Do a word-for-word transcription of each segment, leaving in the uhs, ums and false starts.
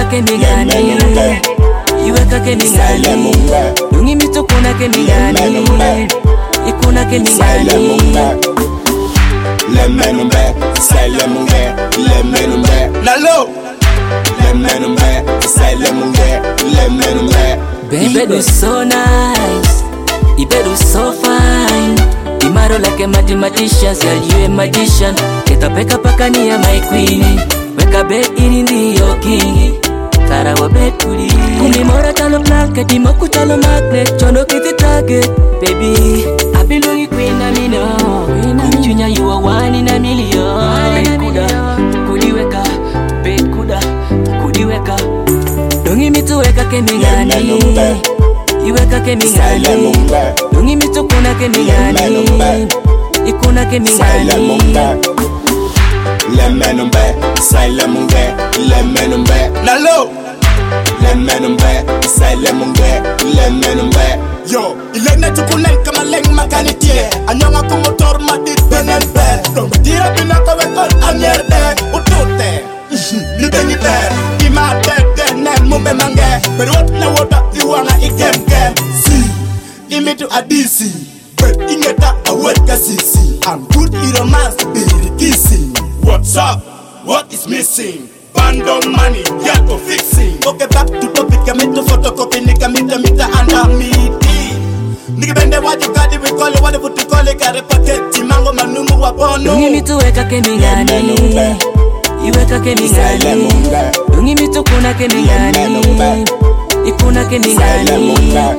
ke mingani iweka ke mingani dungi mito kuna ke mingani ikuna ke mingani le menumbe say le munge le menumbe nalo le menumbe say le munge le menumbe Ibedu so nice Ibedu so fine Imaro like a mathematician Girl you a magician Keta peka pakani ya my queen Weka bed in the yo king Karawa bed kuli Kumi mora talo plaket Dimo kutalo magnet Chono kiti target Baby I be looking queen na me no Kumchunya you a one in a million Kuda Kudi weka Bed kuda Kudi weka Dungi mitu weka ke mingani Iweka ke mingani Dungi mitu kuna ke mingani Ikuna ke mingani Le menumbe Say le munge Le menumbe Nalo Le menumbe Say le munge Le menumbe Yo Ilene tukulen kama leng makanitie Anyonga kumotor madit benen ber Dong tira binaka wekol anyerde Utute Libengi ber Ima dek nen mumbe mange Pero what na wota iwanga ikemke Si Imi tu adisi But ingeta awet kasisi I'm good in romance Biri kissing What's up? What is missing? Bando money, yeah to fixing. Okay back to topic Kamito photocopy Nika mita mita anda miti Niki bende waju kadi we call it Wade futu call it Kare paketi mango manumu wapono Dungi mitu weka ke mingani Iweka ke mingani Dungi mitu kuna ke mingani Ikuna ke mingani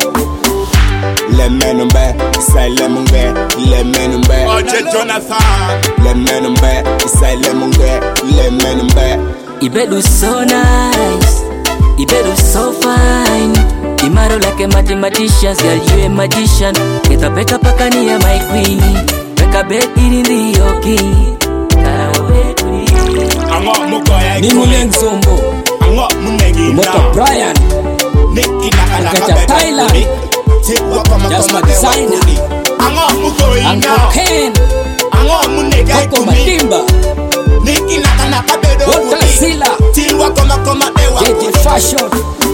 Le menumbe Say le munge Le menumbe Oje Jonathan Le menumbe Say le munge Le menumbe Ibedu so nice Ibedu so fine Imaro like a mathematician Girl you a magician Keta peka pakani ya my queen Weka bed in the yo king Karawa bed kuli Ango mukoya Ni Muleng Zombo Ango munegi Moto Brian Niki nakana Kacha Thailand Jasma Designer Ango mukoya Uncle Ken Ango munega Koko Matimba Niki nakana kabedo Wota Sila Tilwa koma koma ewa J J Fashion